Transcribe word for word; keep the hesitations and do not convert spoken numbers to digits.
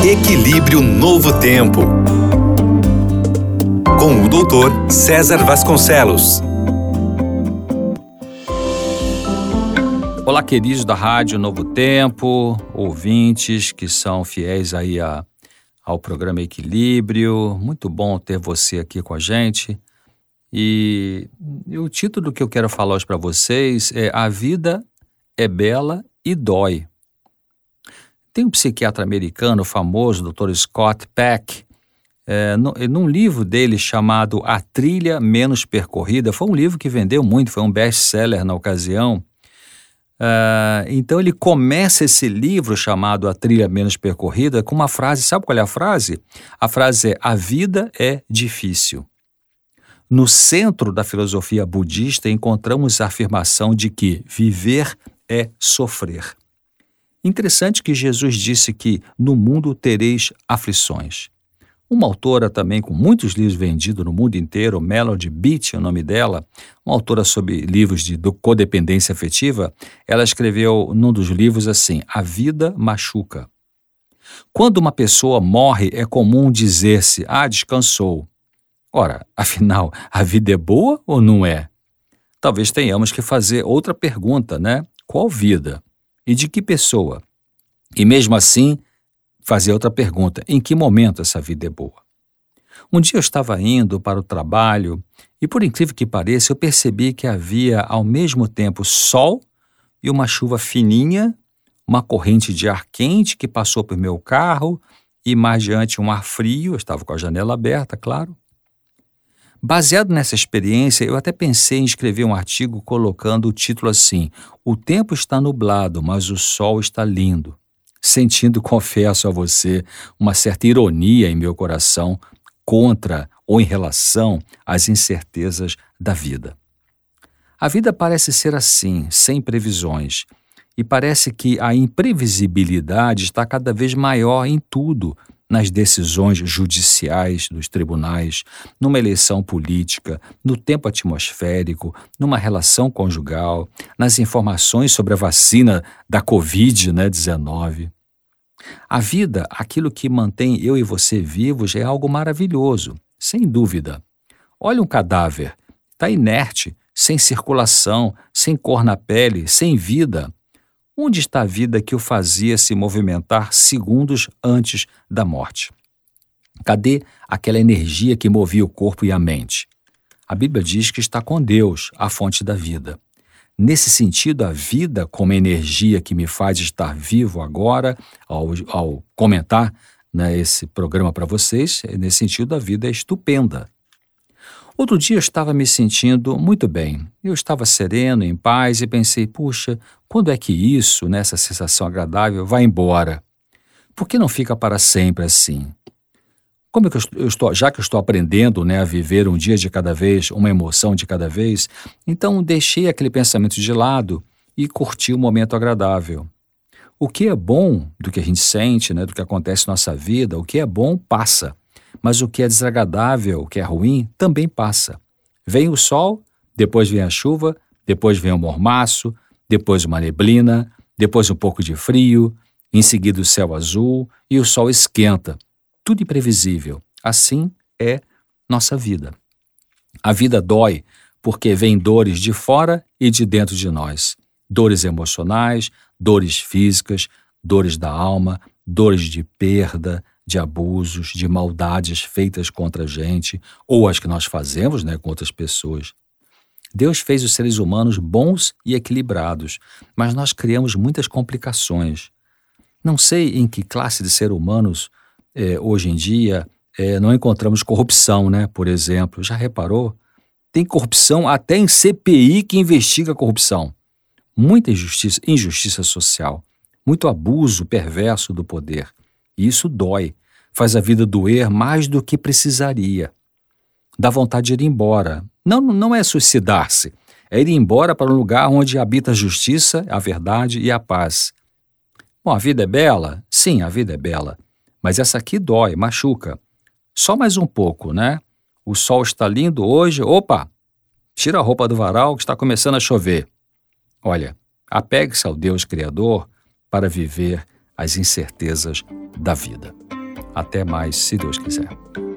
Equilíbrio Novo Tempo, com o doutor César Vasconcelos. Olá, queridos da Rádio Novo Tempo, ouvintes que são fiéis aí a, ao programa Equilíbrio. Muito bom ter você aqui com a gente. E, e o título que eu quero falar hoje para vocês é A Vida é Bela e Dói. Tem um psiquiatra americano famoso, doutor Scott Peck, é, no, num livro dele chamado A Trilha Menos Percorrida. Foi um livro que vendeu muito, foi um best-seller na ocasião. Uh, então ele começa esse livro chamado A Trilha Menos Percorrida com uma frase, sabe qual é a frase? A frase é: a vida é difícil. No centro da filosofia budista encontramos a afirmação de que viver é sofrer. Interessante que Jesus disse que no mundo tereis aflições. Uma autora também com muitos livros vendidos no mundo inteiro, Melody Beattie é o nome dela, uma autora sobre livros de codependência afetiva, ela escreveu num dos livros assim: a vida machuca. Quando uma pessoa morre, é comum dizer-se: ah, descansou. Ora, afinal, a vida é boa ou não é? Talvez tenhamos que fazer outra pergunta, né? Qual vida? E de que pessoa? E mesmo assim, fazer outra pergunta: em que momento essa vida é boa? Um dia eu estava indo para o trabalho e, por incrível que pareça, eu percebi que havia ao mesmo tempo sol e uma chuva fininha, uma corrente de ar quente que passou por meu carro e mais diante um ar frio. Eu estava com a janela aberta, claro. Baseado nessa experiência, eu até pensei em escrever um artigo colocando o título assim: o tempo está nublado, mas o sol está lindo. Sentindo, confesso a você, uma certa ironia em meu coração contra ou em relação às incertezas da vida. A vida parece ser assim, sem previsões, e parece que a imprevisibilidade está cada vez maior em tudo, nas decisões judiciais dos tribunais, numa eleição política, no tempo atmosférico, numa relação conjugal, nas informações sobre a vacina da covid dezenove. A vida, aquilo que mantém eu e você vivos, é algo maravilhoso, sem dúvida. Olha um cadáver, está inerte, sem circulação, sem cor na pele, sem vida. Onde está a vida que o fazia se movimentar segundos antes da morte? Cadê aquela energia que movia o corpo e a mente? A Bíblia diz que está com Deus, a fonte da vida. Nesse sentido, a vida como energia que me faz estar vivo agora, ao, ao comentar, né, esse programa para vocês, nesse sentido a vida é estupenda. Outro dia eu estava me sentindo muito bem. Eu estava sereno, em paz, e pensei: puxa, quando é que isso, né, essa sensação agradável, vai embora? Por que não fica para sempre assim? Como é que eu estou, já que eu estou aprendendo, né, a viver um dia de cada vez, uma emoção de cada vez, então deixei aquele pensamento de lado e curti o momento agradável. O que é bom do que a gente sente, né, do que acontece na nossa vida, o que é bom passa. Mas o que é desagradável, o que é ruim, também passa. Vem o sol, depois vem a chuva, depois vem o mormaço, depois uma neblina, depois um pouco de frio, em seguida o céu azul e o sol esquenta. Tudo imprevisível. Assim é nossa vida. A vida dói porque vem dores de fora e de dentro de nós. Dores emocionais, dores físicas, dores da alma, dores de perda, de abusos, de maldades feitas contra a gente, ou as que nós fazemos, né, com outras pessoas. Deus fez os seres humanos bons e equilibrados, mas nós criamos muitas complicações. Não sei em que classe de ser humanos, eh, hoje em dia, eh, não encontramos corrupção, né, por exemplo. Já reparou? Tem corrupção até em C P I que investiga a corrupção. Muita injustiça, injustiça social, muito abuso perverso do poder. E isso dói, faz a vida doer mais do que precisaria. Dá vontade de ir embora. Não, não é suicidar-se, é ir embora para um lugar onde habita a justiça, a verdade e a paz. Bom, a vida é bela? Sim, a vida é bela. Mas essa aqui dói, machuca. Só mais um pouco, né? O sol está lindo hoje. Opa! Tira a roupa do varal que está começando a chover. Olha, apegue-se ao Deus Criador para viver as incertezas da vida. Até mais, se Deus quiser.